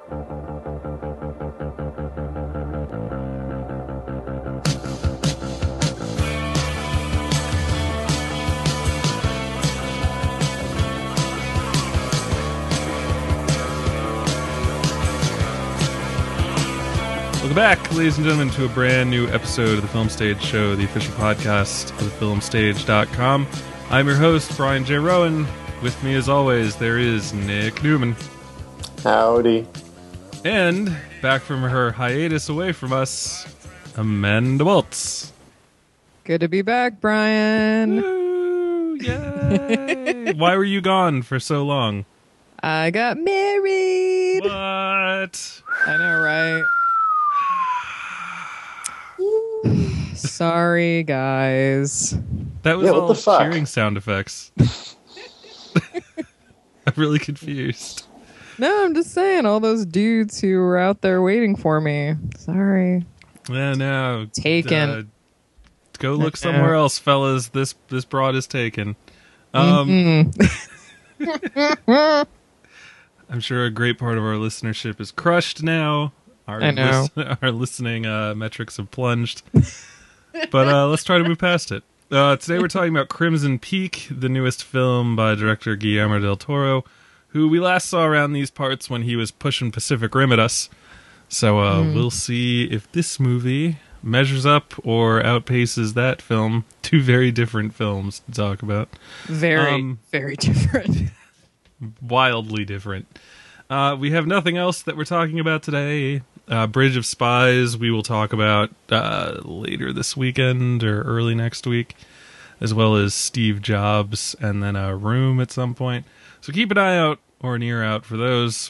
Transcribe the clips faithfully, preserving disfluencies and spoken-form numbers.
Welcome back, ladies and gentlemen, to a brand new episode of the Film Stage Show, the official podcast of the film stage dot com. I'm your host, Brian J. Rowan. With me, as always, there is Nick Newman. Howdy. And, back from her hiatus away from us, Amanda Waltz. Good to be back, Brian. Woo! Yay! Why were you gone for so long? I got married. What? I know, right? Sorry, guys. That was Yeah, what all the fuck? cheering sound effects. I'm really confused. No, I'm just saying, all those dudes who were out there waiting for me. Sorry. Yeah, no. Taken. Uh, go look somewhere else, fellas. This this broad is taken. Um, Mm-hmm. I'm sure a great part of our listenership is crushed now. Our, I know. lis- our listening uh, metrics have plunged. But uh, let's try to move past it. Uh, today we're talking about Crimson Peak, the newest film by director Guillermo del Toro, who we last saw around these parts when he was pushing Pacific Rim at us. So uh, mm. we'll see if this movie measures up or outpaces that film. Two very different films to talk about. Very, um, very different. Wildly different. Uh, we have nothing else that we're talking about today. Uh, Bridge of Spies we will talk about uh, later this weekend or early next week, as well as Steve Jobs and then a Room at some point. So keep an eye out or an ear out for those.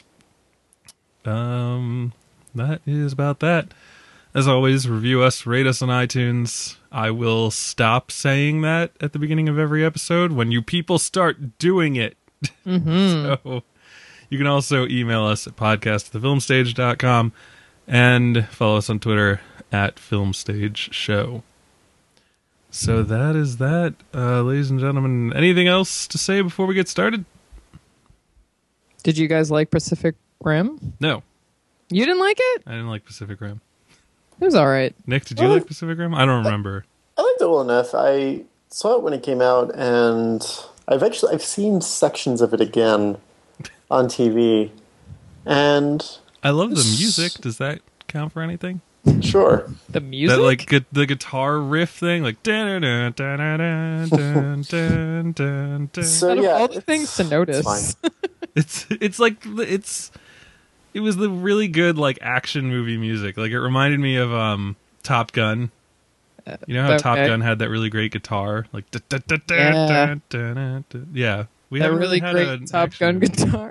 Um, that is about that. As always, review us, rate us on iTunes. I will stop saying that at the beginning of every episode when you people start doing it. Mm-hmm. So you can also email us at podcast at the film stage dot com and follow us on Twitter at FilmStageShow. So that is that, uh, ladies and gentlemen. Anything else to say before we get started? Did you guys like Pacific Rim? No. You didn't like it? I didn't like Pacific Rim. It was all right. Nick, did you Well, like Pacific Rim? I don't remember. I liked it well enough. I saw it when it came out, and I've actually I've seen sections of it again on T V. And I love the music. Does that count for anything? sure, The music? That like gu- the guitar riff thing, like dun dun dun dun dun dun dun dun. So Out of yeah, all the it's- things to it's notice. fine. It's it's like it's it was the really good like action movie music. Like it reminded me of um Top Gun. You know how Okay. Top Gun had that really great guitar, like da, da, da, da, Yeah. da, da, da, da. Yeah, we that haven't really had great an Top action Gun movie. guitar.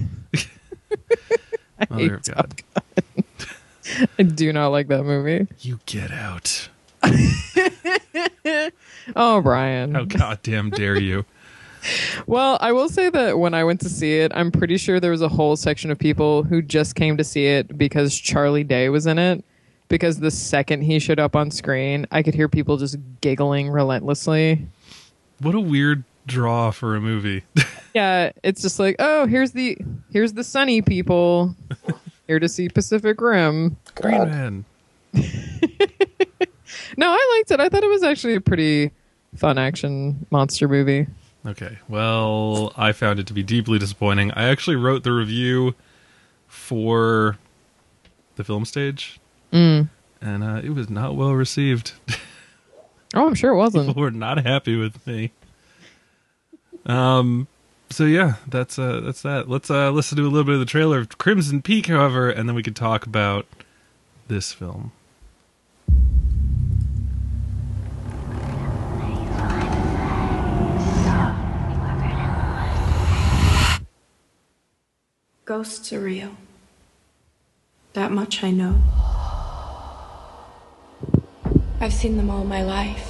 I Mother hate of Top Gun. I do not like that movie. You get out! Oh, Brian. How goddamn dare you! Well, I will say that when I went to see it, I'm pretty sure there was a whole section of people who just came to see it because Charlie Day was in it. Because the second he showed up on screen, I could hear people just giggling relentlessly. What a weird draw for a movie. Yeah, it's just like, oh, here's the here's the sunny people here to see Pacific Rim. Green God. Man. No, I liked it. I thought it was actually a pretty fun action monster movie. Okay, well, I found it to be deeply disappointing. I actually wrote the review for the film stage. Mm. And uh, it was not well received. Oh, I'm sure it wasn't. People were not happy with me. Um. So yeah, that's uh, that's that. Let's uh, listen to a little bit of the trailer of Crimson Peak, however, and then we can talk about this film. Ghosts are real. That much I know. I've seen them all my life.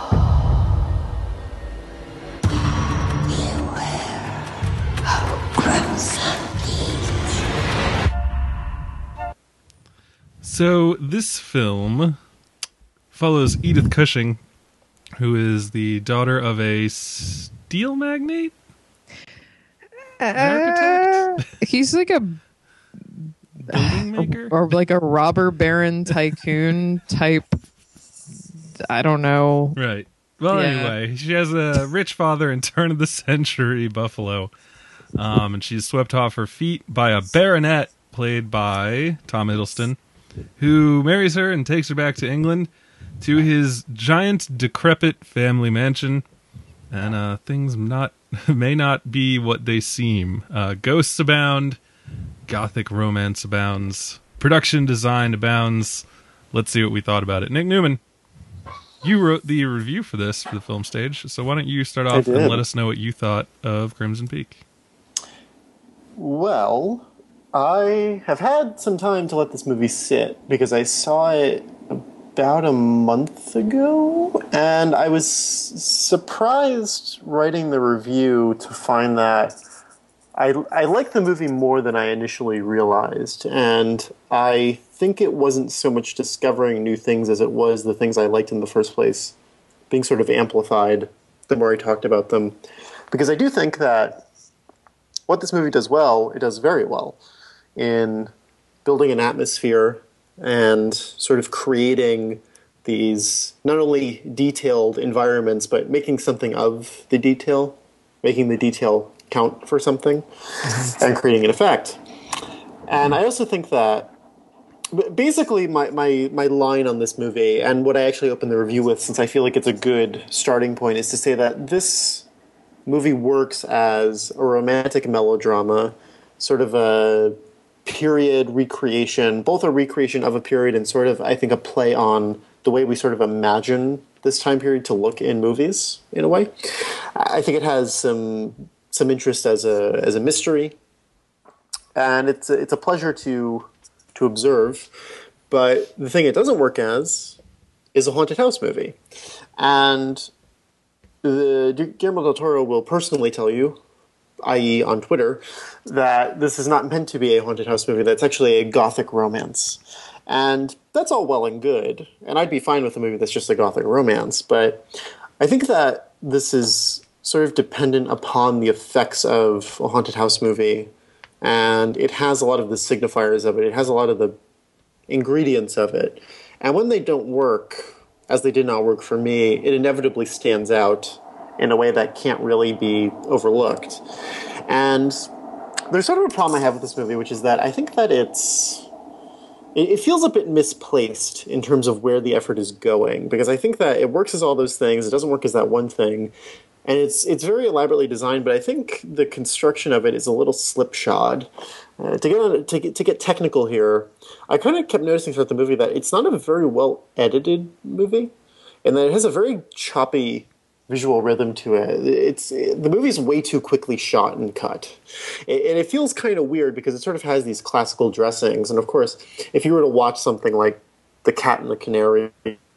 So this film follows Edith Cushing, who is the daughter of a steel magnate? Architect? Uh, he's like a building maker? or like a robber baron tycoon type. I don't know. Right. Well, Yeah. anyway, she has a rich father in turn of the century Buffalo. Um, and she's swept off her feet by a baronet played by Tom Hiddleston, who marries her and takes her back to England to his giant, decrepit family mansion. And uh, things not may not be what they seem. Uh, ghosts abound, gothic romance abounds, production design abounds. Let's see what we thought about it. Nick Newman, you wrote the review for this for the Film Stage, so why don't you start off and let us know what you thought of Crimson Peak? Well, I have had some time to let this movie sit because I saw it about a month ago, and I was surprised writing the review to find that I, I like the movie more than I initially realized, and I think it wasn't so much discovering new things as it was the things I liked in the first place being sort of amplified the more I talked about them. Because I do think that what this movie does well, it does very well in building an atmosphere and sort of creating these not only detailed environments, but making something of the detail, making the detail count for something, mm-hmm. and creating an effect. And I also think that basically my, my, my line on this movie, and what I actually opened the review with, since I feel like it's a good starting point, is to say that this movie works as a romantic melodrama, sort of a period recreation, both a recreation of a period and sort of, I think, a play on the way we sort of imagine this time period to look in movies, in a way. I think it has some some interest as a as a mystery, and it's a, it's a pleasure to to observe. But the thing it doesn't work as is a haunted house movie, and the Guillermo del Toro will personally tell you, that is on Twitter, that this is not meant to be a haunted house movie, that's actually a gothic romance. And that's all well and good, and I'd be fine with a movie that's just a gothic romance, but I think that this is sort of dependent upon the effects of a haunted house movie, and it has a lot of the signifiers of it, it has a lot of the ingredients of it, and when they don't work, as they did not work for me, it inevitably stands out in a way that can't really be overlooked. And there's sort of a problem I have with this movie, which is that I think that it's it feels a bit misplaced in terms of where the effort is going, because I think that it works as all those things, it doesn't work as that one thing, and it's it's very elaborately designed, but I think the construction of it is a little slipshod. Uh, to, get, to, get, to get technical here, I kind of kept noticing throughout the movie that it's not a very well-edited movie, and that it has a very choppy visual rhythm to it. It's the movie's way too quickly shot and cut, and it feels kind of weird because it sort of has these classical dressings. And of course, if you were to watch something like The Cat and the Canary,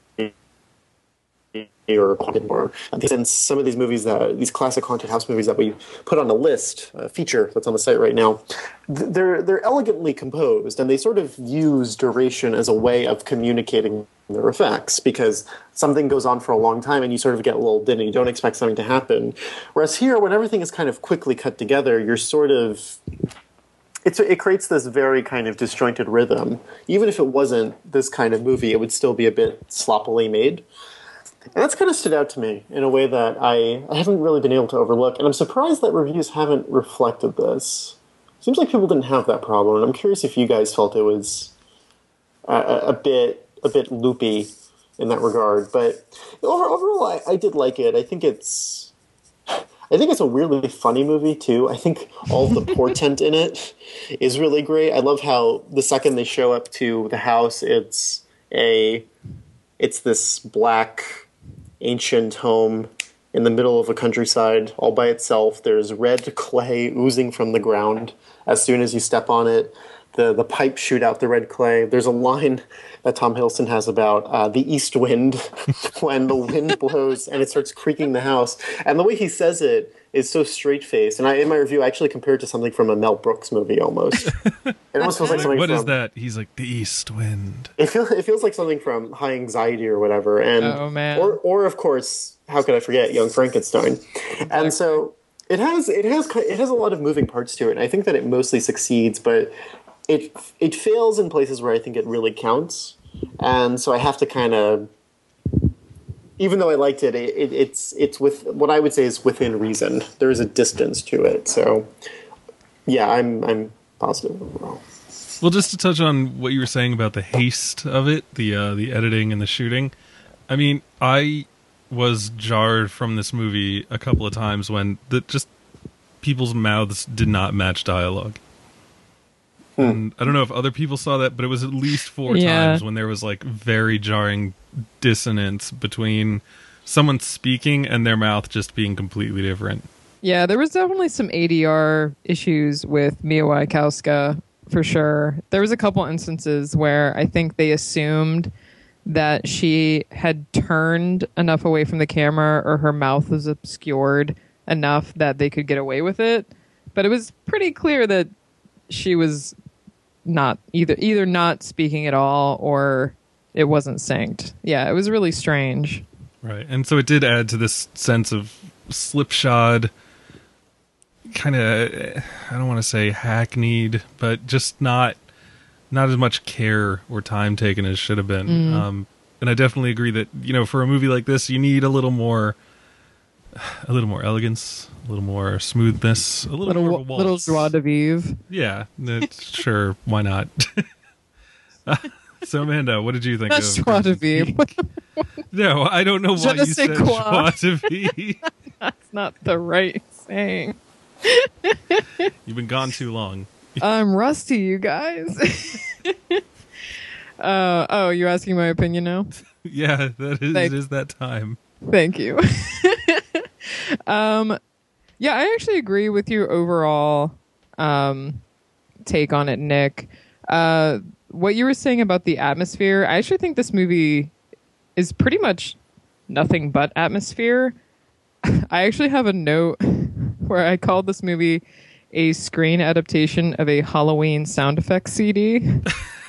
or or and some of these movies that these classic haunted house movies that we put on a list, a feature that's on the site right now, they're they're elegantly composed, and they sort of use duration as a way of communicating their effects, because something goes on for a long time and you sort of get lulled in and you don't expect something to happen. Whereas here, when everything is kind of quickly cut together, you're sort of it's it creates this very kind of disjointed rhythm. Even if it wasn't this kind of movie, it would still be a bit sloppily made. And that's kind of stood out to me in a way that I, I haven't really been able to overlook. And I'm surprised that reviews haven't reflected this. Seems like people didn't have that problem. And I'm curious if you guys felt it was a, a bit a bit loopy in that regard. But over, overall, I, I did like it. I think it's I think it's a weirdly funny movie, too. I think all of the portent in it is really great. I love how the second they show up to the house, it's a it's this black ancient home in the middle of a countryside all by itself. There's red clay oozing from the ground as soon as you step on it. The the pipes shoot out the red clay. There's a line that Tom Hiddleston has about uh, the east wind when the wind blows and it starts creaking the house. And the way he says it is so straight-faced. And I, in my review, I actually compared it to something from a Mel Brooks movie almost. It almost feels like something What from... is that? He's like, the east wind. It feels it feels like something from High Anxiety or whatever. And oh, man. Or, or, of course, how could I forget Young Frankenstein? Exactly. And so it has, it, has, it has a lot of moving parts to it. And I think that it mostly succeeds, but it it fails in places where I think it really counts, and so I have to kind of, even though I liked it, it, it, it's it's with what I would say is within reason. There is a distance to it, so yeah, I'm I'm positive overall. Well, just to touch on what you were saying about the haste of it, the uh, the editing and the shooting. I mean, I was jarred from this movie a couple of times when the just people's mouths did not match dialogue. Hmm. And I don't know if other people saw that, but it was at least four Yeah. times when there was like very jarring dissonance between someone speaking and their mouth just being completely different. Yeah, there was definitely some A D R issues with Mia Wasikowska, for sure. There was a couple instances where I think they assumed that she had turned enough away from the camera or her mouth was obscured enough that they could get away with it. But it was pretty clear that she was not either either not speaking at all or it wasn't synced. Yeah, it was really strange. Right. And so it did add to this sense of slipshod, kind of, I don't want to say hackneyed, but just not not as much care or time taken as should have been. Mm. Um, and I definitely agree that, you know, for a movie like this, you need a little more, a little more elegance, a little more smoothness, a little, Little more of a little waltz. joie de vivre. Yeah, that's, sure, why not? Uh, so, Amanda, what did you think That's of joie de Crimson vivre. Peak? No, I don't know Je why ne you sais said quoi. joie de vivre. That's not the right saying. You've been gone too long. I'm rusty, you guys. uh, oh, you asking my opinion now? Yeah, that is, Thank- it is that time. Thank you. um, yeah, I actually agree with your overall um, take on it, Nick. Uh, what you were saying about the atmosphere, I actually think this movie is pretty much nothing but atmosphere. I actually have a note where I called this movie a screen adaptation of a Halloween sound effects C D.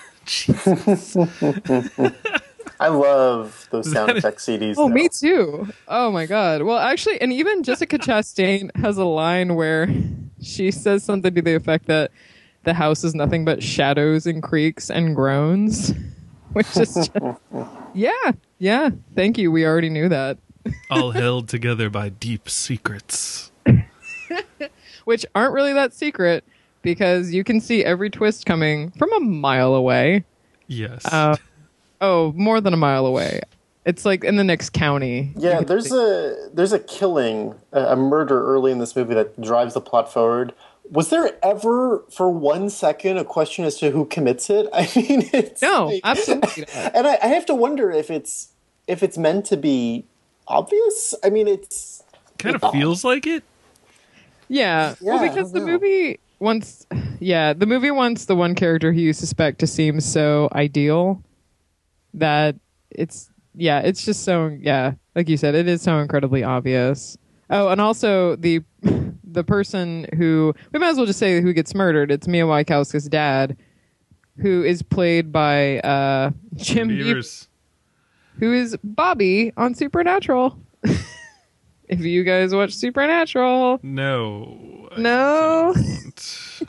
I love those sound That is- effect C Ds. Oh, though. me too. Oh my god. Well, actually, and even Jessica Chastain has a line where she says something to the effect that the house is nothing but shadows and creaks and groans, which is just, yeah, yeah. Thank you. We already knew that. All held together by deep secrets. Which aren't really that secret because you can see every twist coming from a mile away. Yes. Uh, oh, more than a mile away. It's like in the next county. Yeah, You can there's see- a there's a killing, a a murder early in this movie that drives the plot forward. Was there ever, for one second, a question as to who commits it? I mean, it's No, like- absolutely not. And I, I have to wonder if it's if it's meant to be obvious. I mean, it's kind of feels like it. Yeah. Yeah, well, I because don't the know. movie wants, yeah, the movie wants the one character who you suspect to seem so ideal that it's, yeah, it's just so, yeah, like you said, it is so incredibly obvious. Oh, and also the the person who, we might as well just say who gets murdered. It's Mia Wasikowska's dad, who is played by uh, Jim Beaver, Beavers. who is Bobby on Supernatural. If you guys watch Supernatural, No. I No. don't.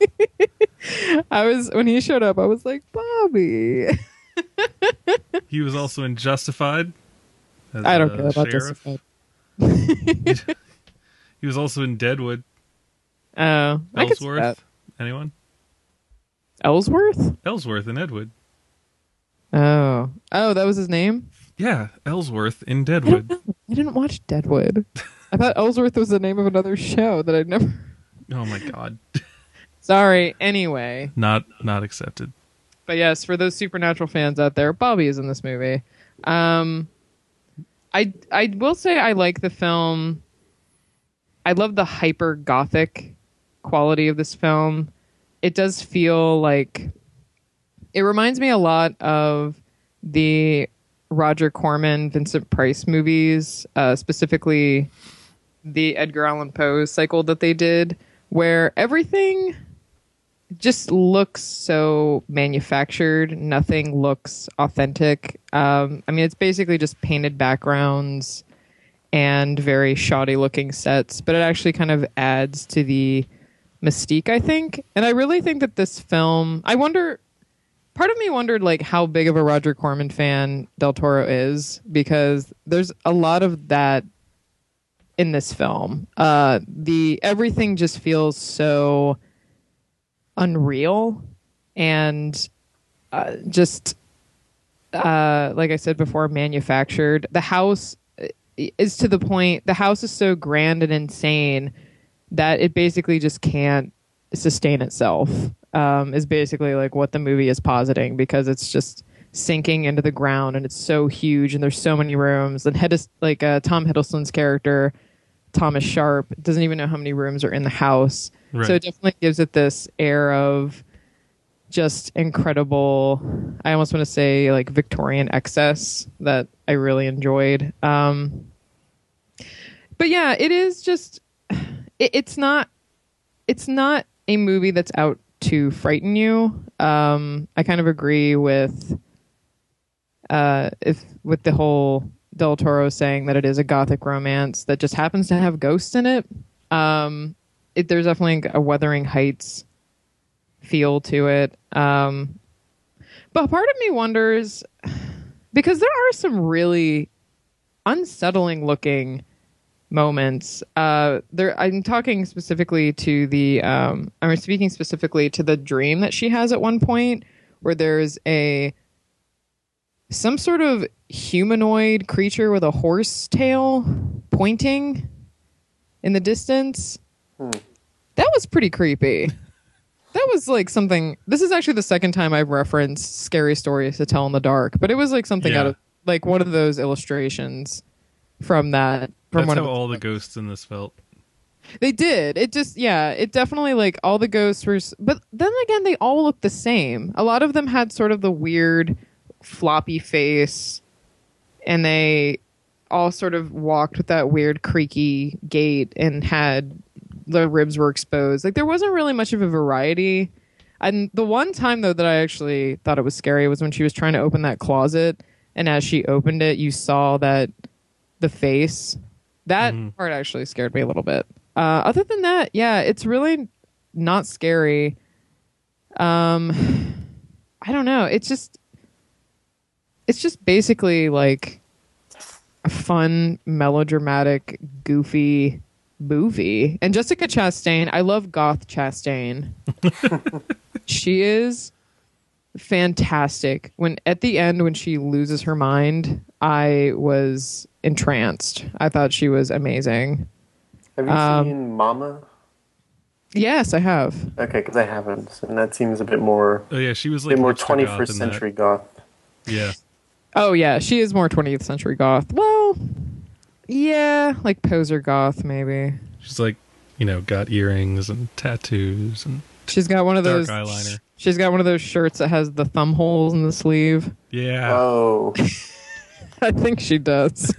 I was when he showed up, I was like, Bobby. He was also in Justified. as I don't a care about sheriff. Justified. He was also in Deadwood. Oh, I could see that. Ellsworth. Anyone? Ellsworth? Ellsworth in Deadwood. Oh, oh, that was his name. Yeah, Ellsworth in I don't Deadwood. know. I didn't watch Deadwood. I thought Ellsworth was the name of another show that I'd never. Oh my god. Sorry. Anyway, Not not accepted. but yes, for those Supernatural fans out there, Bobby is in this movie. Um, I I will say I like the film. I love the hyper gothic quality of this film. It does feel like it reminds me a lot of the Roger Corman, Vincent Price movies, uh, specifically the Edgar Allan Poe cycle that they did, where everything just looks so manufactured. Nothing looks authentic. Um, I mean, it's basically just painted backgrounds and very shoddy looking sets, but it actually kind of adds to the mystique, I think. And I really think that this film, I wonder, part of me wondered like how big of a Roger Corman fan Del Toro is, because there's a lot of that in this film. Uh, the everything just feels so unreal and uh, just uh, like I said before, manufactured. The house is to the point. The house is so grand and insane that it basically just can't sustain itself. Um, is basically like what the movie is positing, because it's just sinking into the ground and it's so huge and there's so many rooms. And Hiddles, like uh, Tom Hiddleston's character, Thomas Sharp, doesn't even know how many rooms are in the house. Right. So it definitely gives it this air of just incredible, I almost want to say like Victorian excess that I really enjoyed. Um, but yeah, it is just, it, it's not, it's not a movie that's out to frighten you. Um, I kind of agree with, uh, if with the whole Del Toro saying that it is a gothic romance that just happens to have ghosts in it. Um, it there's definitely a Wuthering Heights feel to it. Um, but part of me wonders, because there are some really unsettling looking moments. Uh, there, I'm talking specifically to the, um, I'm speaking specifically to the dream that she has at one point, where there's a some sort of humanoid creature with a horse tail pointing in the distance. Hmm. That was pretty creepy. That was like something. This is actually the second time I've referenced Scary Stories to Tell in the Dark, but it was like something yeah. out of like one of those illustrations from that. From That's one how of the, all the ghosts in this felt. They did. It just, yeah, it definitely like all the ghosts were, but then again, they all looked the same. A lot of them had sort of the weird floppy face, and they all sort of walked with that weird creaky gait and had the ribs were exposed. Like there wasn't really much of a variety. And the one time though that I actually thought it was scary was when she was trying to open that closet, and as she opened it, you saw that the face. That mm. part actually scared me a little bit. Uh, other than that, yeah, it's really not scary. Um, I don't know. It's just, it's just basically like a fun, melodramatic, goofy movie. And Jessica Chastain, I love goth Chastain. She is fantastic. When at the end, when she loses her mind, I was entranced. I thought she was amazing. Have you um, seen Mama? Yes, I have. Okay, because I haven't, and that seems a bit more. Oh yeah, she was like more twenty-first century goth. Yeah. Oh yeah, she is more twentieth century goth. Well, yeah, like poser goth maybe. She's like, you know, got earrings and tattoos and. She's got one of dark those eyeliner. She's got one of those shirts that has the thumb holes in the sleeve. Yeah. Oh. I think she does.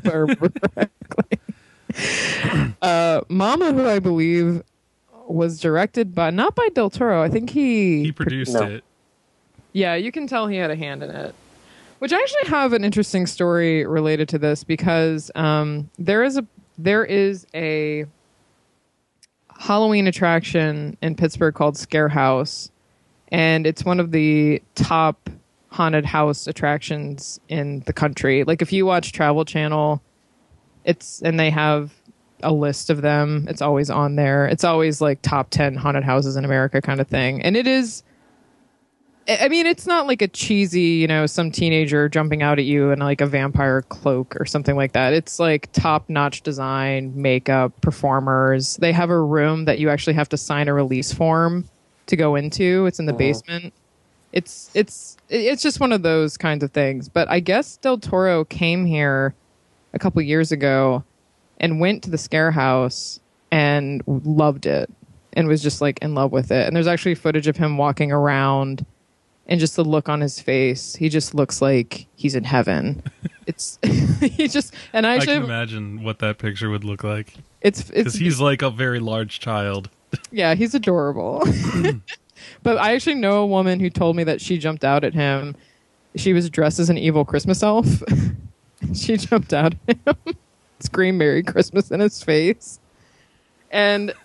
uh, Mama, who I believe was directed by, not by Del Toro. I think he he produced no. it. Yeah, you can tell he had a hand in it. Which I actually have an interesting story related to this, because um, there is a there is a Halloween attraction in Pittsburgh called Scare House, and it's one of the top haunted house attractions in the country. Like if you watch Travel Channel, it's and they have a list of them. It's always on there. It's always like top ten haunted houses in America kind of thing. And it is, I mean, it's not like a cheesy, you know, some teenager jumping out at you in like a vampire cloak or something like that. It's like top-notch design, makeup, performers. They have a room that you actually have to sign a release form to go into. It's in the mm-hmm. basement. It's it's it's just one of those kinds of things. But I guess Del Toro came here a couple years ago and went to the Scare House and loved it and was just like in love with it. And there's actually footage of him walking around and just the look on his face. He just looks like he's in heaven. It's he just and I, I actually can imagine what that picture would look like. It's because he's like a very large child. Yeah, he's adorable. But I actually know a woman who told me that she jumped out at him. She was dressed as an evil Christmas elf. She jumped out at him, screamed Merry Christmas in his face. And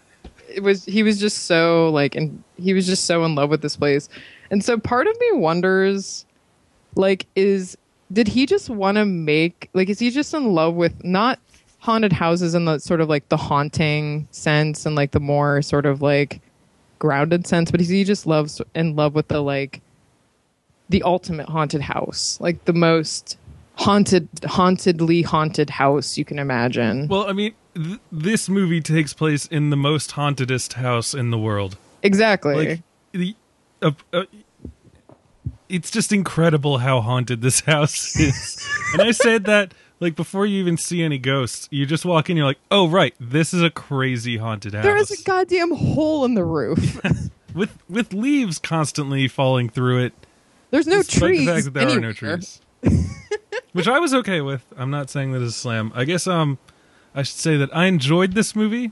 it was he was just so like, and he was just so in love with this place, and so part of me wonders, like, is did he just want to make like, is he just in love with not haunted houses in the sort of like the haunting sense and like the more sort of like grounded sense, but is he just loves in love with the like the ultimate haunted house, like the most haunted, hauntedly haunted house you can imagine? Well, I mean, th- this movie takes place in the most hauntedest house in the world. Exactly. Like, the, uh, uh, it's just incredible how haunted this house is. And I said that, like, before you even see any ghosts, you just walk in, you're like, oh, right, this is a crazy haunted house. There is a goddamn hole in the roof. with with leaves constantly falling through it. There's no despite trees. The fact that there anywhere. are no trees. Which I was okay with. I'm not saying that is a slam. I guess um, I should say that I enjoyed this movie,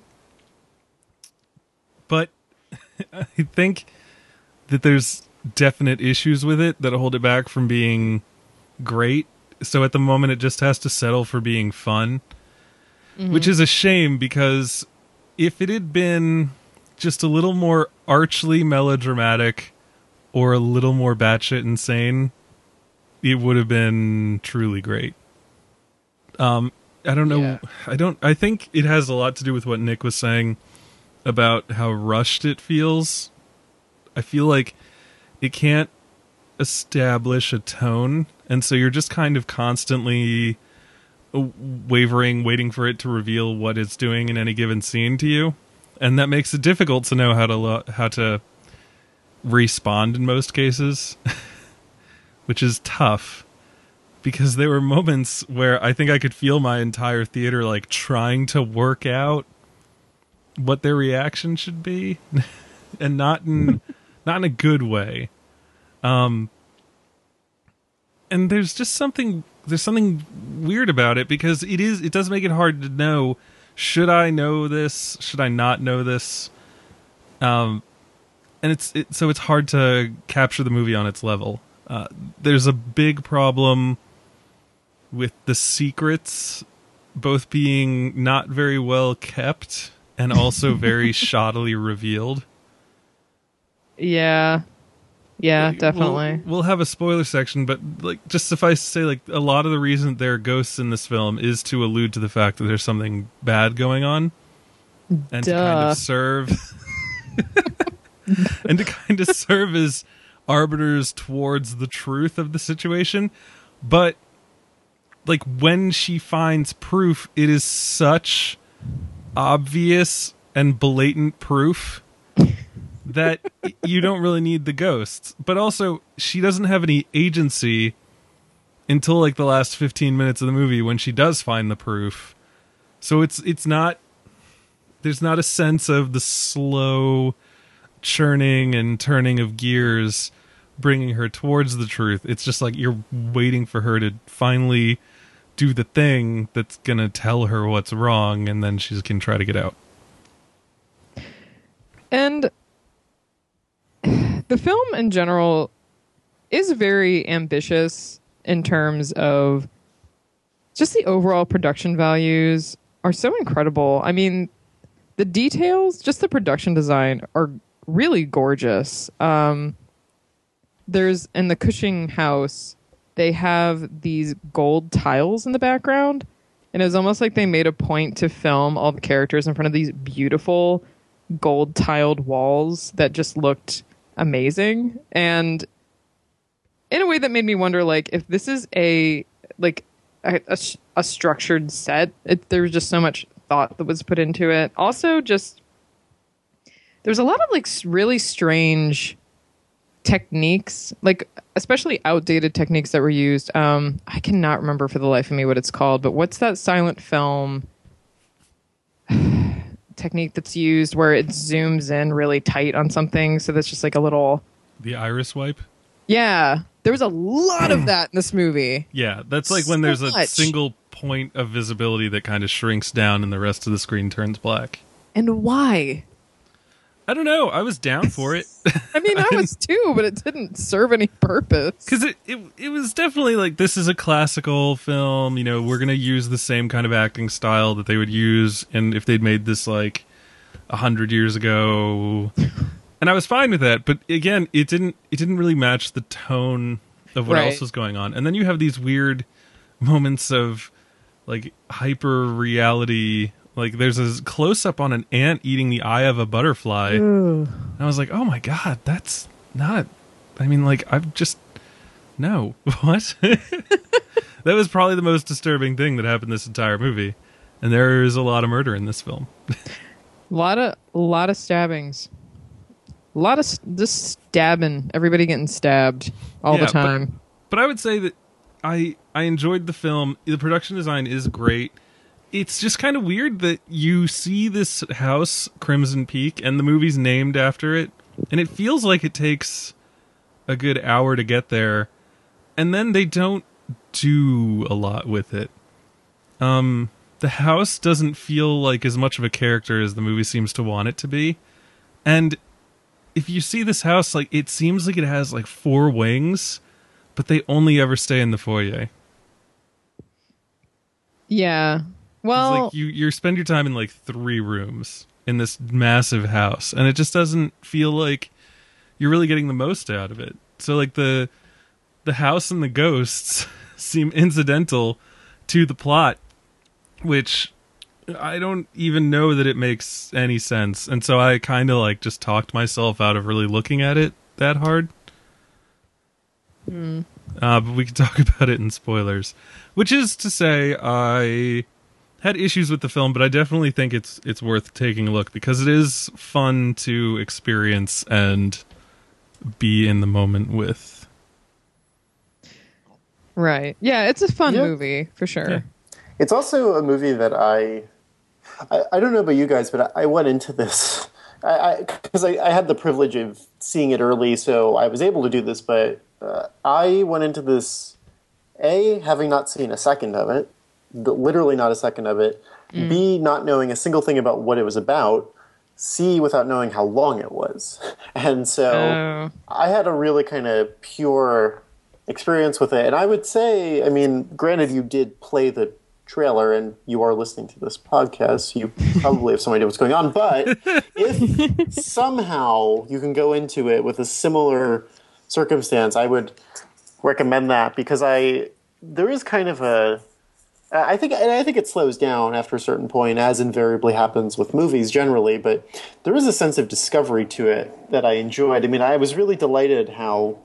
but I think that there's definite issues with it that hold it back from being great. So at the moment, it just has to settle for being fun, mm-hmm. which is a shame because if it had been just a little more archly melodramatic or a little more batshit insane, it would have been truly great. Um, I don't know. Yeah. I don't. I think it has a lot to do with what Nick was saying about how rushed it feels. I feel like it can't establish a tone, and so you're just kind of constantly wavering, waiting for it to reveal what it's doing in any given scene to you, and that makes it difficult to know how to lo- how to respond in most cases, which is tough. Because there were moments where I think I could feel my entire theater like trying to work out what their reaction should be, and not in not in a good way. Um, and there's just something there's something weird about it because it is it does make it hard to know, should I know this? Should I not know this? Um, and it's it, so it's hard to capture the movie on its level. Uh, there's a big problem with the secrets both being not very well kept and also very shoddily revealed. Yeah. Yeah, Like, definitely. We'll, we'll have a spoiler section, but like just suffice to say, like a lot of the reason there are ghosts in this film is to allude to the fact that there's something bad going on, and Duh. to kind of serve and to kind of serve as arbiters towards the truth of the situation. But like when she finds proof, it is such obvious and blatant proof that you don't really need the ghosts. But also, she doesn't have any agency until like the last fifteen minutes of the movie when she does find the proof. So it's it's not there's not a sense of the slow churning and turning of gears bringing her towards the truth. It's just like you're waiting for her to finally do the thing that's gonna tell her what's wrong, and then she can try to get out. And the film in general is very ambitious in terms of just the overall production values are so incredible. I mean, the details, just the production design are really gorgeous. Um, there's in the Cushing house, they have these gold tiles in the background, and it was almost like they made a point to film all the characters in front of these beautiful gold tiled walls that just looked amazing. And in a way that made me wonder, like, if this is a like a, a, a structured set, it, there was just so much thought that was put into it. Also, just there's a lot of like really strange techniques, like especially outdated techniques that were used. Um, I cannot remember for the life of me what it's called, but what's that silent film technique that's used where it zooms in really tight on something? So that's just like a little... The iris wipe? Yeah. There was a lot of that in this movie. Yeah, that's like when So there's a much. single point of visibility that kind of shrinks down and the rest of the screen turns black. And why? I don't know. I was down for it. I mean, I was too, but it didn't serve any purpose. Because it, it, it was definitely like, this is a classical film. You know, we're going to use the same kind of acting style that they would use. And if they'd made this like a hundred years ago, and I was fine with that. But again, it didn't it didn't really match the tone of what Right. else was going on. And then you have these weird moments of like hyper reality. Like there's a close up on an ant eating the eye of a butterfly. And I was like, oh my god, that's not. I mean, like I've just no what. That was probably the most disturbing thing that happened this entire movie, and there is a lot of murder in this film. A lot of a lot of stabbings. A lot of s- just stabbing. Everybody getting stabbed all Yeah, the time. But, but I would say that I I enjoyed the film. The production design is great. It's just kind of weird that you see this house, Crimson Peak, and the movie's named after it, and it feels like it takes a good hour to get there, and then they don't do a lot with it. Um, the house doesn't feel like as much of a character as the movie seems to want it to be, and if you see this house, like it seems like it has like four wings, but they only ever stay in the foyer. Yeah. It's Well, like you you spend your time in like three rooms in this massive house, and it just doesn't feel like you're really getting the most out of it. So like the the house and the ghosts seem incidental to the plot, which I don't even know that it makes any sense. And so I kind of like just talked myself out of really looking at it that hard. mm, Uh, but we can talk about it in spoilers, which is to say I had issues with the film, but I definitely think it's it's worth taking a look because it is fun to experience and be in the moment with. right. Yeah, it's a fun Yeah. movie for sure. Yeah. It's also a movie that I, I, I don't know about you guys, but I, I went into this, I because I, I, I had the privilege of seeing it early, so I was able to do this. But uh, I went into this, A, having not seen a second of it, the, literally not a second of it. Mm. B, not knowing a single thing about what it was about. C, without knowing how long it was, and so Oh. I had a really kind of pure experience with it. And I would say, I mean, granted, you did play the trailer and you are listening to this podcast, so you probably have some idea what's going on. But if somehow you can go into it with a similar circumstance, I would recommend that because I there is kind of a I think and I think it slows down after a certain point, as invariably happens with movies generally. But there is a sense of discovery to it that I enjoyed. I mean, I was really delighted how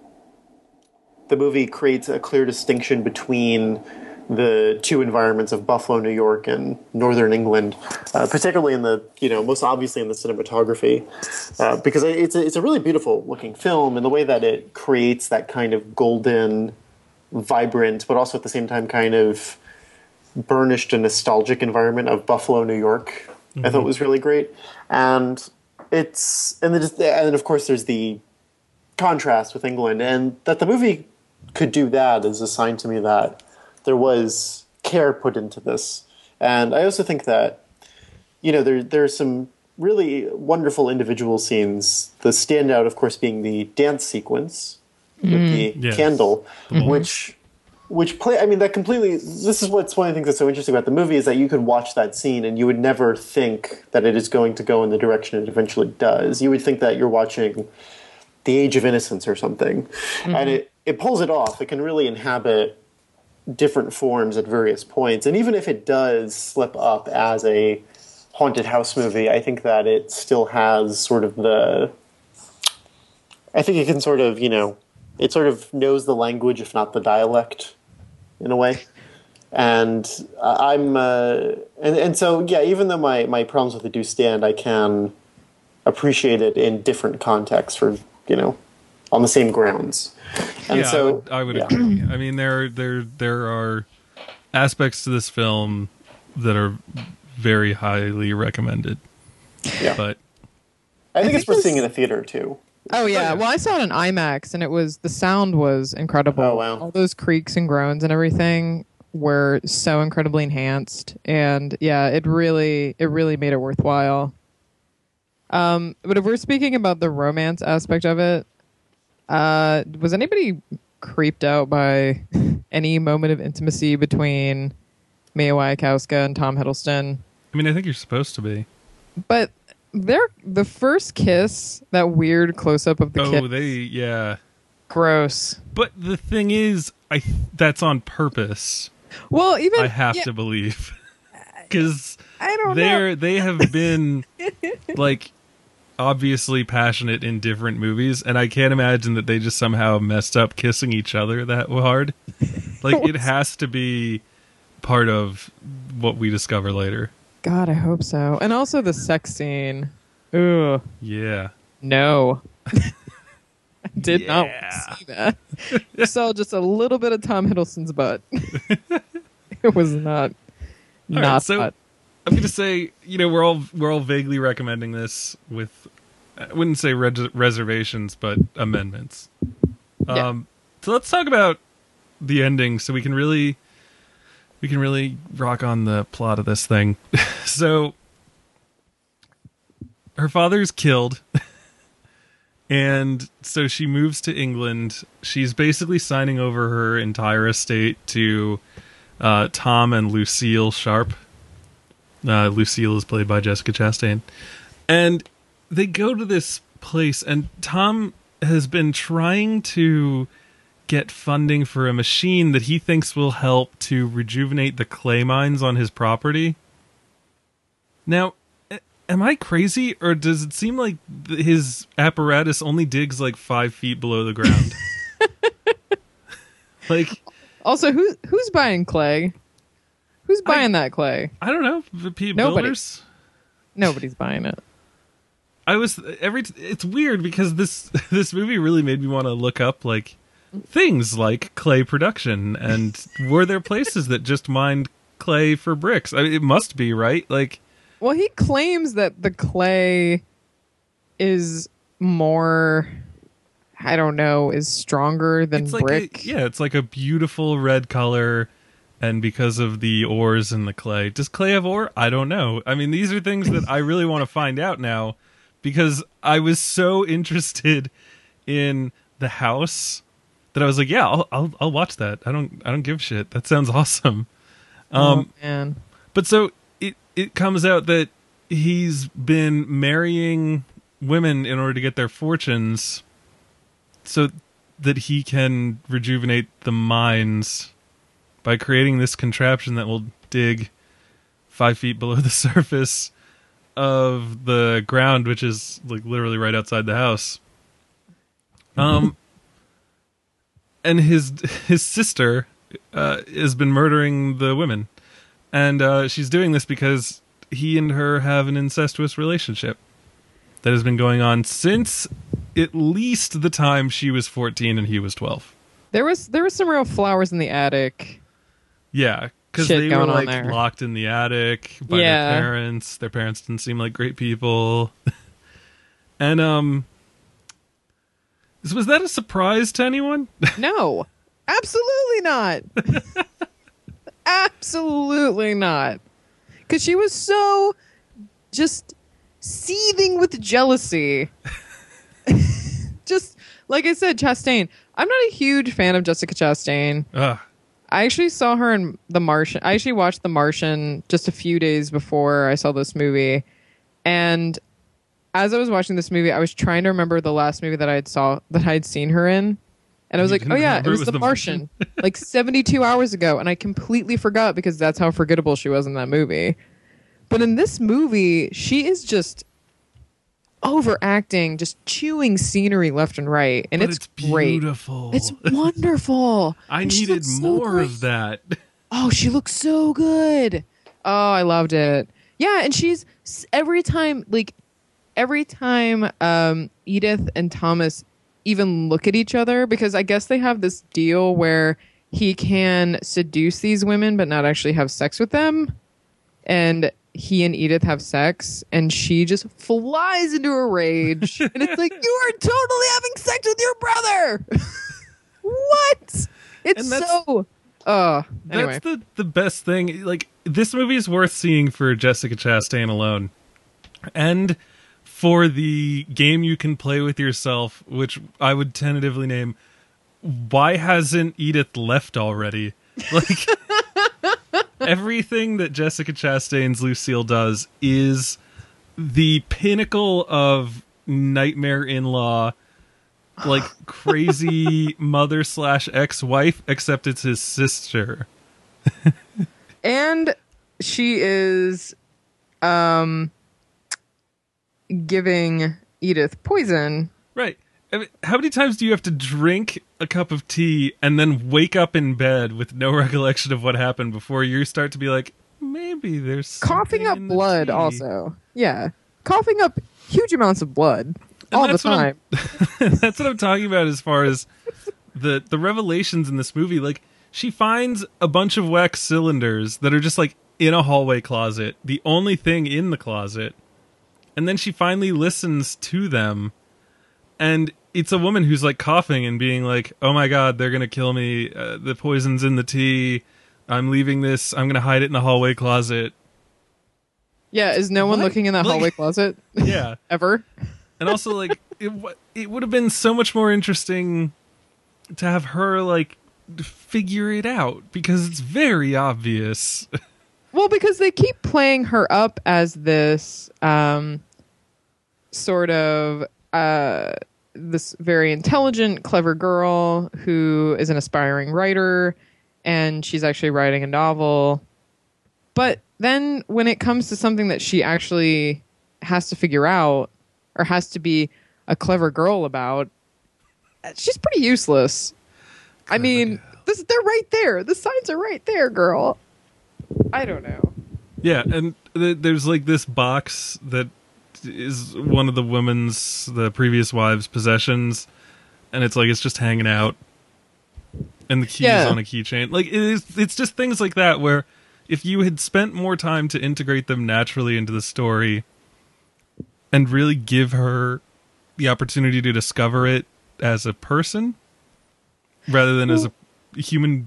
the movie creates a clear distinction between the two environments of Buffalo, New York, and Northern England, uh, particularly in the, you know, most obviously in the cinematography, uh, because it's a, it's a really beautiful looking film, and the way that it creates that kind of golden, vibrant, but also at the same time kind of burnished and nostalgic environment of Buffalo, New York, mm-hmm. I thought was really great. And it's, and then, and of course there's the contrast with England, and that the movie could do that is a sign to me that there was care put into this. And I also think that, you know, there there's some really wonderful individual scenes. The standout, of course, being the dance sequence with Mm. the Yes. candle, Mhm. which which play. I mean, that completely. This is what's one of the things that's so interesting about the movie is that you could watch that scene and you would never think that it is going to go in the direction it eventually does. You would think that you're watching The Age of Innocence or something, Mm-hmm. and it it pulls it off. It can really inhabit different forms at various points. And even if it does slip up as a haunted house movie, I think that it still has sort of the... I think it can sort of, you know, it sort of knows the language, if not the dialect, in a way. And I'm... Uh, and, and so, yeah, even though my, my problems with it do stand, I can appreciate it in different contexts for, you know, on the same grounds. And yeah, so, I would, I would yeah. agree. I mean, there, there, there are aspects to this film that are very highly recommended. Yeah. But I think I it's think worth this- seeing in a theater, too. Oh yeah. yeah. Well, I saw it in IMAX, and it was the sound was incredible. Oh, wow. All those creaks and groans and everything were so incredibly enhanced, and yeah, it really, it really made it worthwhile. Um, but if we're speaking about the romance aspect of it, uh, was anybody creeped out by any moment of intimacy between Mia Wasikowska and Tom Hiddleston? I mean, I think you're supposed to be. But They're the first kiss, that weird close up of the Oh, kiss. they yeah. Gross. But the thing is, I th- that's on purpose. Well, even I have yeah, to believe because I don't they're know. they have been like obviously passionate in different movies, and I can't imagine that they just somehow messed up kissing each other that hard. Like it has to be part of what we discover later. God, I hope so. And also the sex scene. Ugh. Yeah. No. I did not want Yeah. to see that. You saw just a little bit of Tom Hiddleston's butt. It was not All not right, so butt. I'm going to say, you know, we're all we're all vaguely recommending this with, I wouldn't say res- reservations, but amendments. Yeah. Um, so let's talk about the ending, so we can really we can really rock on the plot of this thing. So her father's killed, and so she moves to England. She's basically signing over her entire estate to uh, Tom and Lucille Sharp. Uh, Lucille is played by Jessica Chastain. And they go to this place, and Tom has been trying to get funding for a machine that he thinks will help to rejuvenate the clay mines on his property. Now, a- am I crazy, or does it seem like th- his apparatus only digs like five feet below the ground? Like, Also, who who's buying clay? Who's buying that clay? I don't know, the P- Nobody. builders? Nobody's buying it. I was every. It's weird because this this movie really made me want to look up like things like clay production, and were there places that just mined clay for bricks? I mean, it must be, right? Like, Well, he claims that the clay is more, I don't know, is stronger than it's like brick. a, yeah, it's like a beautiful red color, and because of the ores in the clay, does clay have ore? I don't know. I mean, these are things that I really want to find out now, because I was so interested in the house that I was like, yeah, I'll I'll, I'll watch that. I don't I don't give a shit. That sounds awesome. Um, oh, man. But so it it comes out that he's been marrying women in order to get their fortunes, so that he can rejuvenate the mines by creating this contraption that will dig five feet below the surface of the ground, which is like literally right outside the house. Um, and his his sister uh, has been murdering the women, and uh, she's doing this because he and her have an incestuous relationship that has been going on since at least the time she was fourteen and he was twelve. There was there was some real flowers in the attic. Yeah, because Shit they were going on like there. locked in the attic by Yeah. their parents. Their parents didn't seem like great people. And um so was that a surprise to anyone? No, absolutely not. Absolutely not. Because she was so just seething with jealousy. Just like I said, Chastain. I'm not a huge fan of Jessica Chastain. Ugh. I actually saw her in The Martian. I actually watched The Martian just a few days before I saw this movie. And as I was watching this movie, I was trying to remember the last movie that I had saw that I had seen her in. And I was You like, didn't oh yeah, it remember was, The, Martian. Like seventy-two hours ago. And I completely forgot because that's how forgettable she was in that movie. But in this movie, she is just overacting, just chewing scenery left and right. And But it's, it's great. beautiful. It's wonderful. I And she needed looks so more great. of that. Oh, she looks so good. Oh, I loved it. Yeah, and she's every time, like every time um, Edith and Thomas even look at each other, because I guess they have this deal where he can seduce these women but not actually have sex with them. And he and Edith have sex, and she just flies into a rage. And it's like, you are totally having sex with your brother. What? It's And that's- so... Oh, anyway. That's the, the best thing. Like, this movie is worth seeing for Jessica Chastain alone. And for the game you can play with yourself, which I would tentatively name, Why Hasn't Edith Left Already? Like, everything that Jessica Chastain's Lucille does is the pinnacle of nightmare in-law, like crazy mother slash ex-wife, except it's his sister. And she is um giving Edith poison. Right. I mean, how many times do you have to drink a cup of tea and then wake up in bed with no recollection of what happened before you start to be like, maybe there's Coughing up something in the blood tea? also. Yeah. Coughing up huge amounts of blood And all the that's what I'm- time. That's what I'm talking about as far as the the revelations in this movie. Like, she finds a bunch of wax cylinders that are just like in a hallway closet, the only thing in the closet. And then she finally listens to them, and it's a woman who's like coughing and being like, "Oh my god, they're gonna kill me. Uh, the poison's in the tea. I'm leaving this. I'm gonna hide it in the hallway closet." Yeah, is no one What? looking in that Like- hallway closet Yeah. ever? And also, like, it, w- it would have been so much more interesting to have her, like, figure it out, because it's very obvious. Well, because they keep playing her up as this um, sort of uh, this very intelligent, clever girl who is an aspiring writer, and she's actually writing a novel. But then when it comes to something that she actually has to figure out or has to be a clever girl about, she's pretty useless. I mean, this, they're right there. The signs are right there, girl. I don't know. Yeah, and th- there's, like, this box that is one of the woman's, the previous wife's possessions, and it's like, it's just hanging out, and the key Yeah. is on a keychain. Like, it is, it's just things like that where if you had spent more time to integrate them naturally into the story and really give her the opportunity to discover it as a person rather than as a human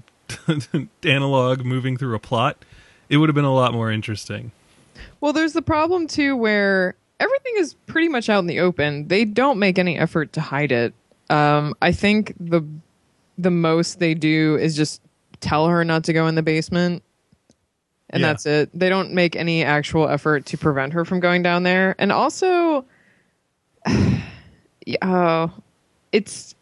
analog moving through a plot, it would have been a lot more interesting. Well, there's the problem too where everything is pretty much out in the open. They don't make any effort to hide it. Um, I think the the most they do is just tell her not to go in the basement, and Yeah. that's it. They don't make any actual effort to prevent her from going down there. And also, yeah, oh, it's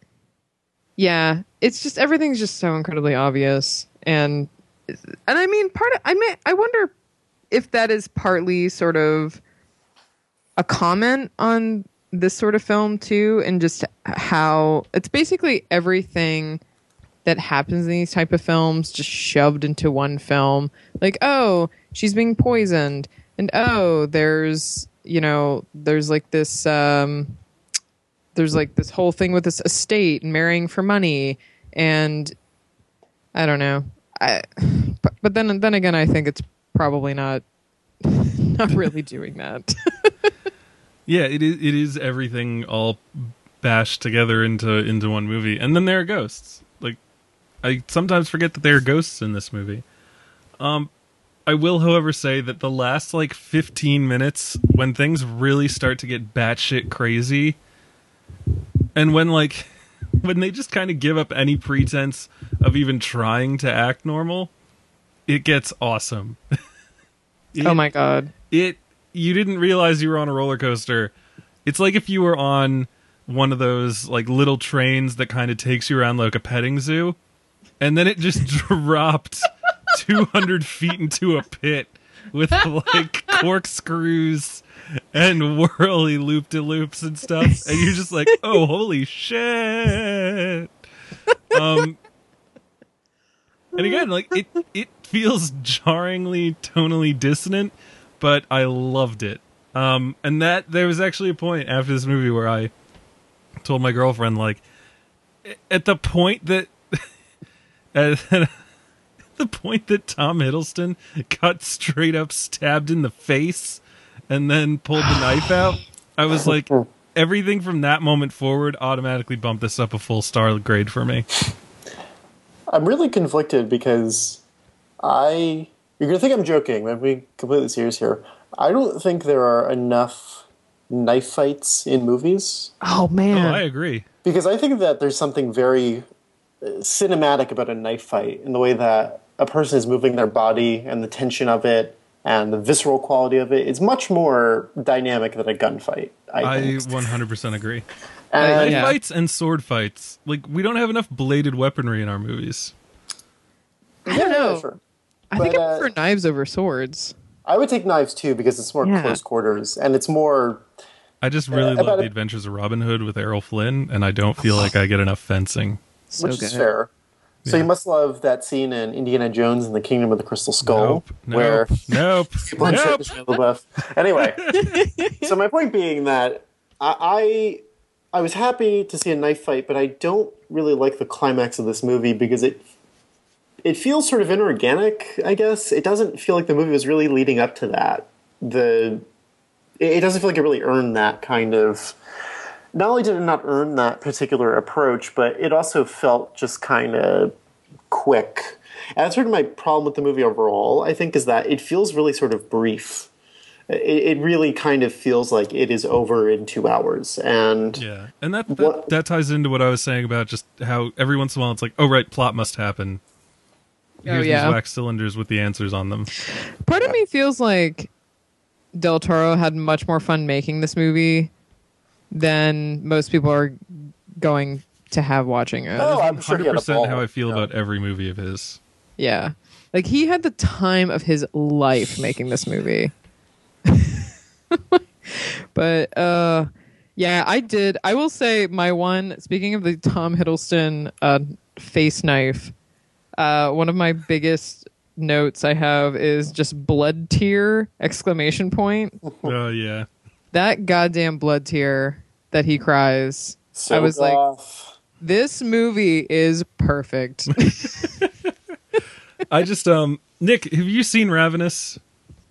yeah, it's just everything's just so incredibly obvious. And and I mean, part of I mean, I wonder if that is partly sort of a comment on this sort of film too, and just how it's basically everything that happens in these type of films just shoved into one film. Like, oh, she's being poisoned, and oh, there's you know, there's like this um there's like this whole thing with this estate and marrying for money, and I don't know. I, but, but then then again, I think it's probably not not really doing that. Yeah, it is. It is everything all bashed together into into one movie, and then there are ghosts. Like, I sometimes forget that there are ghosts in this movie. Um, I will, however, say that the last like fifteen minutes, when things really start to get batshit crazy, and when like when they just kind of give up any pretense of even trying to act normal, it gets awesome. It- Oh my god. it you didn't realize you were on a roller coaster. It's like if you were on one of those like little trains that kind of takes you around like a petting zoo, and then it just dropped two hundred feet into a pit with like corkscrews and whirly loop-de-loops and stuff, and you're just like, oh, holy shit. Um and again, like, it it feels jarringly tonally dissonant, but I loved it. Um, and that there was actually a point after this movie where I told my girlfriend, like, at the point that at the point that Tom Hiddleston got straight up stabbed in the face and then pulled the knife out, I was like, everything from that moment forward automatically bumped this up a full star grade for me. I'm really conflicted because I... You're going to think I'm joking, but I'm being completely serious here. I don't think there are enough knife fights in movies. Oh Oh, man. I agree. Because I think that there's something very uh, cinematic about a knife fight in the way that a person is moving their body and the tension of it and the visceral quality of it is much more dynamic than a gunfight. I, I think. one hundred percent agree. And Knife yeah. fights and sword fights. Like, we don't have enough bladed weaponry in our movies. I don't Yeah, know. sure. I think But, I uh, prefer knives over swords. I would take knives too because it's more Yeah. close quarters and it's more. I just really Yeah, love about The it- Adventures of Robin Hood with Errol Flynn, and I don't feel like I get enough fencing. So which good. is fair. So Yeah. you must love that scene in Indiana Jones and the Kingdom of the Crystal Skull, Nope, where nope, nope, Blanchett nope. and Shia LaBeouf. Anyway, so my point being that I, I I was happy to see a knife fight, but I don't really like the climax of this movie because it it feels sort of inorganic. I guess it doesn't feel like the movie was really leading up to that. The it it doesn't feel like it really earned that kind of. Not only did it not earn that particular approach, but it also felt just kind of quick. And that's sort of my problem with the movie overall, I think, is that it feels really sort of brief. It, it really kind of feels like it is over in two hours. And Yeah, and that that, What- that ties into what I was saying about just how every once in a while it's like, oh right, plot must happen. Oh, Here's yeah. these wax cylinders with the answers on them. Part of me feels like Del Toro had much more fun making this movie than most people are going to have watching it. Oh, I'm sure he had a one hundred percent ball. how I feel Yeah. about every movie of his. Yeah. Like he had the time of his life making this movie. But uh yeah, I did. I will say my one, speaking of the Tom Hiddleston uh face knife, uh one of my biggest notes I have is just blood tear exclamation point. Oh yeah, That goddamn blood tear that he cries. so I was like, off. this movie is perfect. I just um Nick, have you seen Ravenous?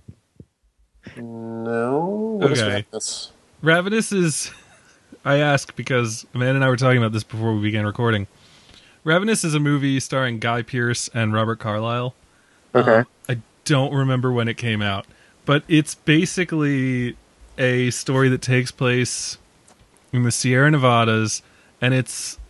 No. What is Okay. this? Ravenous is, I ask because Amanda and I were talking about this before we began recording. Ravenous is a movie starring Guy Pearce and Robert Carlyle. Okay. Um, I don't remember when it came out, but it's basically a story that takes place in the Sierra Nevadas, and it's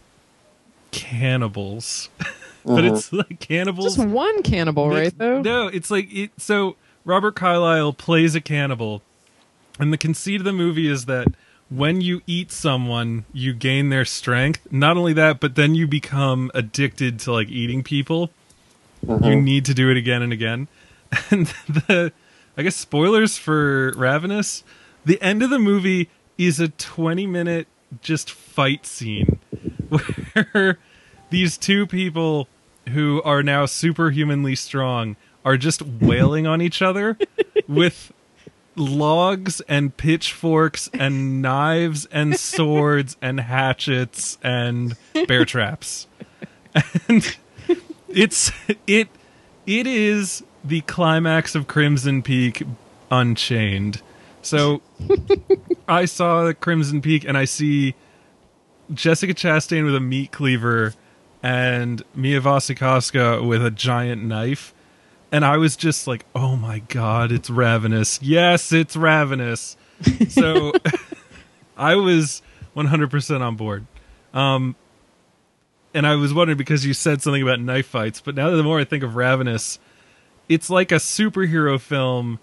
cannibals. But it's like cannibals. Just one cannibal, right? Mixed- Though. No, it's like it. So Robert Carlyle plays a cannibal, and the conceit of the movie is that when you eat someone, you gain their strength. Not only that, but then you become addicted to like eating people. You need to do it again and again. And the, I guess spoilers for Ravenous. The end of the movie is a twenty minute just fight scene where these two people who are now superhumanly strong are just wailing on each other with logs and pitchforks and knives and swords and hatchets and bear traps. And it's it it is the climax of Crimson Peak Unchained. So I saw Crimson Peak and I see Jessica Chastain with a meat cleaver and Mia Wasikowska with a giant knife. And I was just like, oh my god, it's Ravenous. Yes, it's Ravenous. So I was one hundred percent on board. Um, and I was wondering because you said something about knife fights, but now the more I think of Ravenous, it's like a superhero film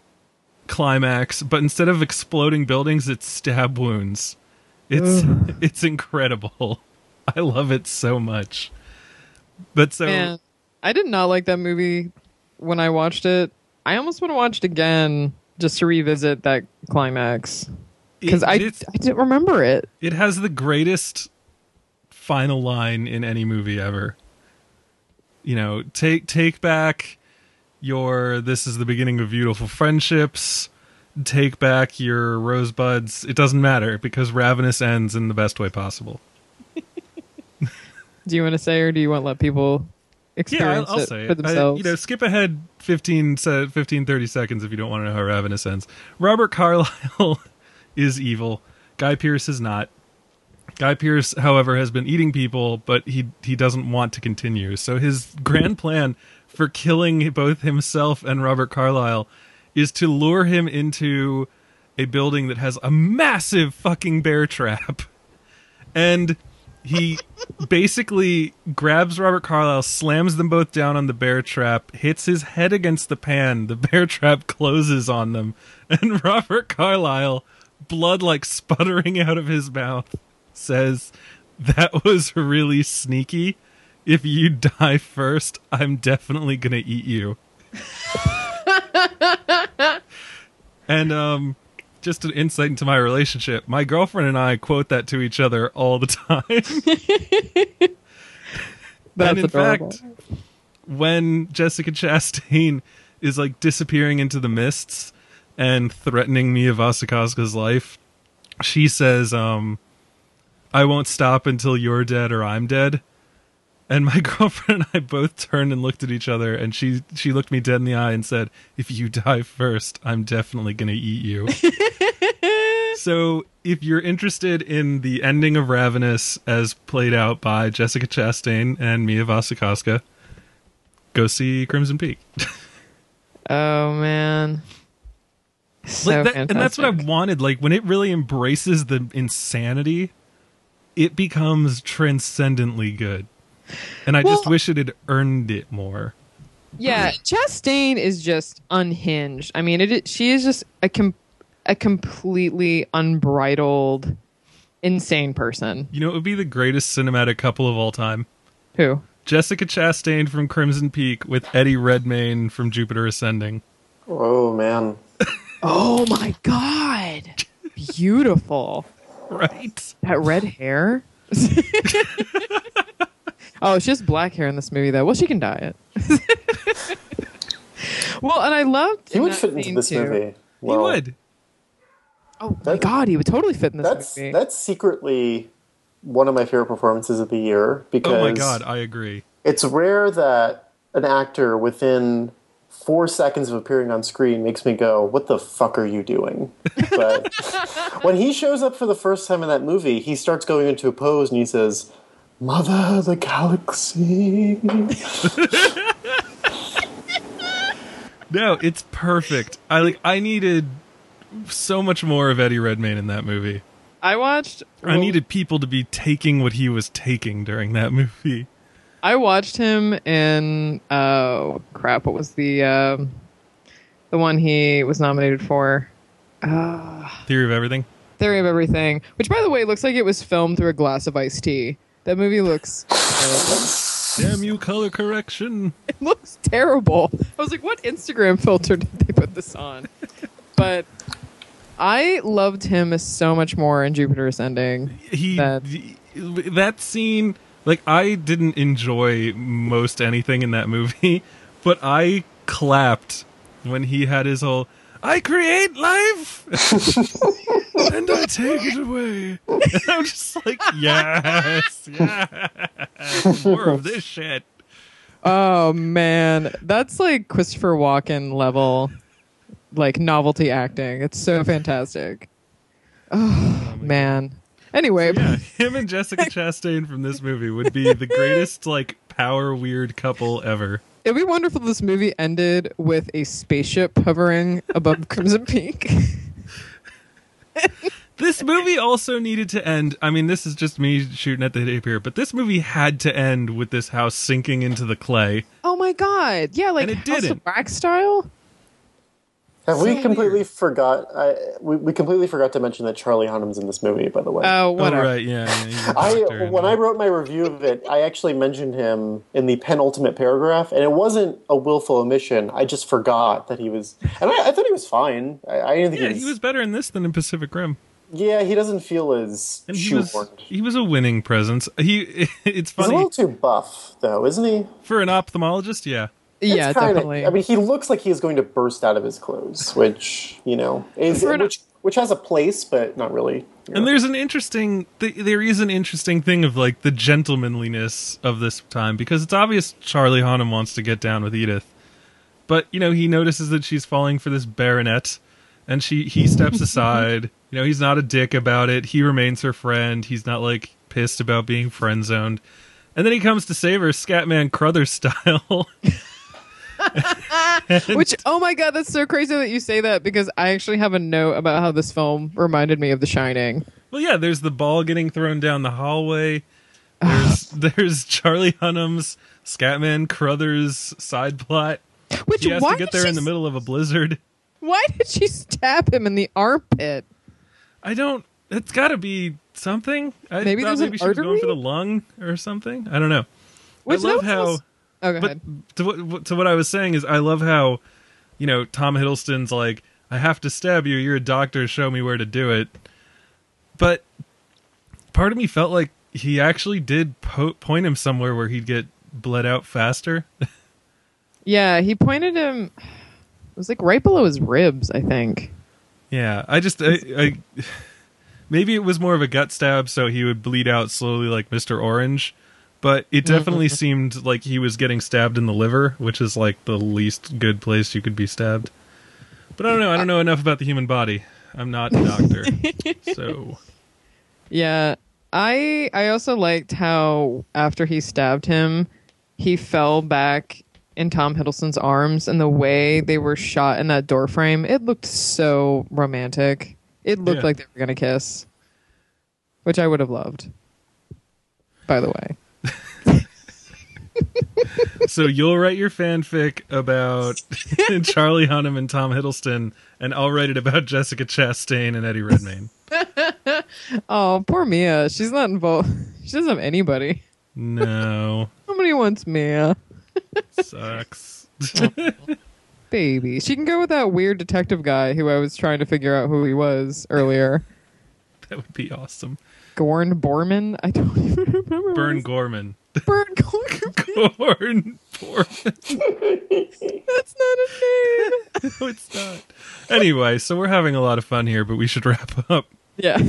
climax, but instead of exploding buildings, it's stab wounds. It's it's incredible. I love it so much. But so Man, I did not like that movie when I watched it. I almost want to watch it again just to revisit that climax because it, I it's- I didn't remember it. it has the greatest final line in any movie ever. You know, take take back your this is the beginning of beautiful friendships. Take back your rosebuds. It doesn't matter because Ravenous ends in the best way possible. Do you want to say, or do you want to let people Yeah, experience I'll, I'll it say for it. I, themselves? you know, skip ahead fifteen, se- fifteen, thirty seconds if you don't want to know how Ravenous ends. Robert Carlyle is evil. Guy Pearce is not. Guy Pearce, however, has been eating people, but he he doesn't want to continue. So his grand plan for killing both himself and Robert Carlyle is to lure him into a building that has a massive fucking bear trap. And he basically grabs Robert Carlyle, slams them both down on the bear trap, hits his head against the pan. The bear trap closes on them, and Robert Carlyle, blood like sputtering out of his mouth, says, "That was really sneaky. If you die first, I'm definitely gonna eat you." And um just an insight into my relationship. My girlfriend and I quote that to each other all the time. That's and in adorable. fact, when Jessica Chastain is like disappearing into the mists and threatening Mia Wasikowska's life, she says, um, "I won't stop until you're dead or I'm dead." And my girlfriend and I both turned and looked at each other, and she she looked me dead in the eye and said, "If you die first, I'm definitely going to eat you." So if you're interested in the ending of Ravenous as played out by Jessica Chastain and Mia Wasikowska, go see Crimson Peak. Oh man, so Like that- fantastic. and that's what I wanted. Like when it really embraces the insanity, it becomes transcendently good. And I just Well- wish it had earned it more. Yeah, Chastain is just unhinged. I mean, it. is- She is just a com- a completely unbridled, insane person. You know, it would be the greatest cinematic couple of all time. Who? Jessica Chastain from Crimson Peak with Eddie Redmayne from Jupiter Ascending. Oh man. Oh my god, beautiful. Right? That red hair. Oh, she has black hair in this movie, though. Well, she can dye it. Well, and I loved. He in would that fit into scene, this too. movie. He Well, would. Oh my That- god, he would totally fit in this That's movie. that's secretly one of my favorite performances of the year because Oh my god, I agree. it's rare that an actor within four seconds of appearing on screen makes me go, "What the fuck are you doing?" But when he shows up for the first time in that movie, he starts going into a pose and he says, "Mother of the galaxy." No, it's perfect. I like. I needed so much more of Eddie Redmayne in that movie. I watched. I needed people to be taking what he was taking during that movie. I watched him in. Oh crap! What was the um, the one he was nominated for? Theory of Everything. Theory of Everything, which by the way looks like it was filmed through a glass of iced tea. That movie looks Damn you, color correction. it looks terrible. I was like, what Instagram filter did they put this on? But I loved him so much more in Jupiter Ascending. He That- that scene. Like, I didn't enjoy most anything in that movie, but I clapped when he had his whole, "I create life, and I take it away." And I'm just like, yes, yes, more of this shit. Oh man, that's like Christopher Walken level, like novelty acting. It's so fantastic. Oh man. Anyway, Yeah, him and Jessica Chastain from this movie would be the greatest, like, power weird couple ever. it'd be wonderful if this movie ended with a spaceship hovering above Crimson Peak. This movie also needed to end. I mean, this is just me shooting at the hip here, but this movie had to end with this house sinking into the clay. Oh my god! Yeah, like And it House didn't. of Wax style. Have we So completely weird. forgot? I, we, we completely forgot to mention that Charlie Hunnam's in this movie. By the way, Oh, Oh, whatever. right, yeah. yeah he's a I doctor and- when I wrote my review of it, I actually mentioned him in the penultimate paragraph, and it wasn't a willful omission. I just forgot that he was, and I, I thought he was fine. I, I didn't think Yeah, he was. he was better in this than in Pacific Rim. Yeah, he doesn't feel as And he was, shoehorned. he was a winning presence. He, it's He's a funny. little too buff, though, isn't he? For an ophthalmologist, yeah. Yeah, It's kinda- definitely. I mean, he looks like he's going to burst out of his clothes, which you know is For an- which which has a place, but not really. you know. And there's an interesting, th- there is an interesting thing of like the gentlemanliness of this time, because it's obvious Charlie Hunnam wants to get down with Edith, but you know he notices that she's falling for this baronet, and she he steps aside. You know, he's not a dick about it. He remains her friend. He's not like pissed about being friend zoned, and then he comes to save her, Scatman Crothers style. Which, oh my god, that's so crazy that you say that, because I actually have a note about how this film reminded me of The Shining. Well, yeah, there's the ball getting thrown down the hallway. There's there's Charlie Hunnam's Scatman Crothers side plot. Which He has why to get did there she in the middle of a blizzard. Why did she stab him in the armpit? I don't. It's got to be something. I Maybe thought there's maybe an she was going artery? for the lung or something. I don't know. Which I love that how. was- Oh, go But ahead. to what, to what I was saying is, I love how, you know, Tom Hiddleston's like, I have to stab you. You're a doctor. Show me where to do it. But part of me felt like he actually did po- point him somewhere where he'd get bled out faster. Yeah, he pointed him. It was like right below his ribs, I think. Yeah, I just, I, I, maybe it was more of a gut stab, so he would bleed out slowly like Mister Orange. But it definitely seemed like he was getting stabbed in the liver, which is like the least good place you could be stabbed. But I don't know. I don't know enough about the human body. I'm not a doctor, so. Yeah, I I also liked how after he stabbed him, he fell back in Tom Hiddleston's arms, and the way they were shot in that door frame, it looked so romantic. It looked Yeah. like they were gonna kiss, which I would have loved. By the way, So you'll write your fanfic about Charlie Hunnam and Tom Hiddleston, and I'll write it about Jessica Chastain and Eddie Redmayne. oh poor Mia, she's not involved. She doesn't have anybody. No, Nobody wants Mia. sucks. Baby. She can go with that weird detective guy who I was trying to figure out who he was earlier. That would be awesome. Gorn Borman? I don't even remember. what Burn his- Gorman. Burn Gorman. Gorn Gorman. That's not a name. No, it's not. Anyway, so we're having a lot of fun here, but we should wrap up. Yeah.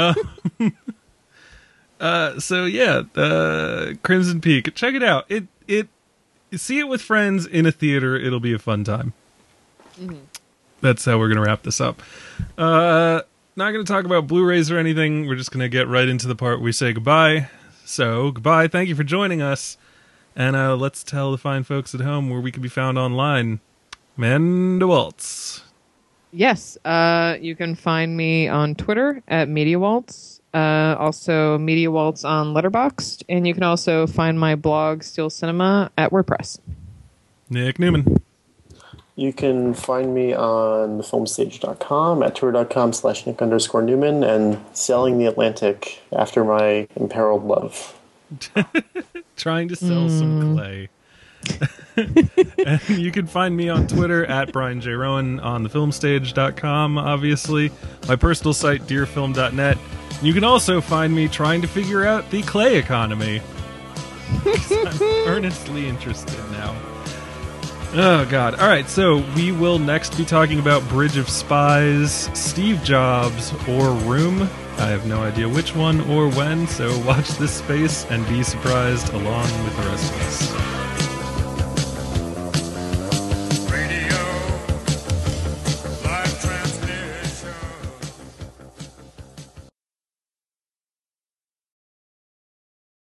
Uh, so yeah, uh, Crimson Peak. Check it out. It it see it with friends in a theater. It'll be a fun time. That's how we're gonna wrap this up. Uh, not gonna talk about Blu-rays or anything. We're just gonna get right into the part where we say goodbye. So goodbye. Thank you for joining us, and uh, let's tell the fine folks at home where we can be found online. Amanda Waltz. Yes. Uh, you can find me on Twitter at Media Waltz. Uh, also Media Waltz on Letterboxd. And you can also find my blog, Still Cinema, at WordPress. Nick Newman. You can find me on the film stage dot com, at twitter.com slash Nick underscore Newman, and selling the Atlantic after my imperiled love. Trying to sell some clay. And you can find me on Twitter at Brian J. Rowan, on the film stage dot com, obviously. My personal site, dear film dot net. You can also find me trying to figure out the clay economy. 'Cause I'm earnestly interested now. Oh, God. All right, so we will next be talking about Bridge of Spies, Steve Jobs, or Room. I have no idea which one or when, so watch this space and be surprised along with the rest of us.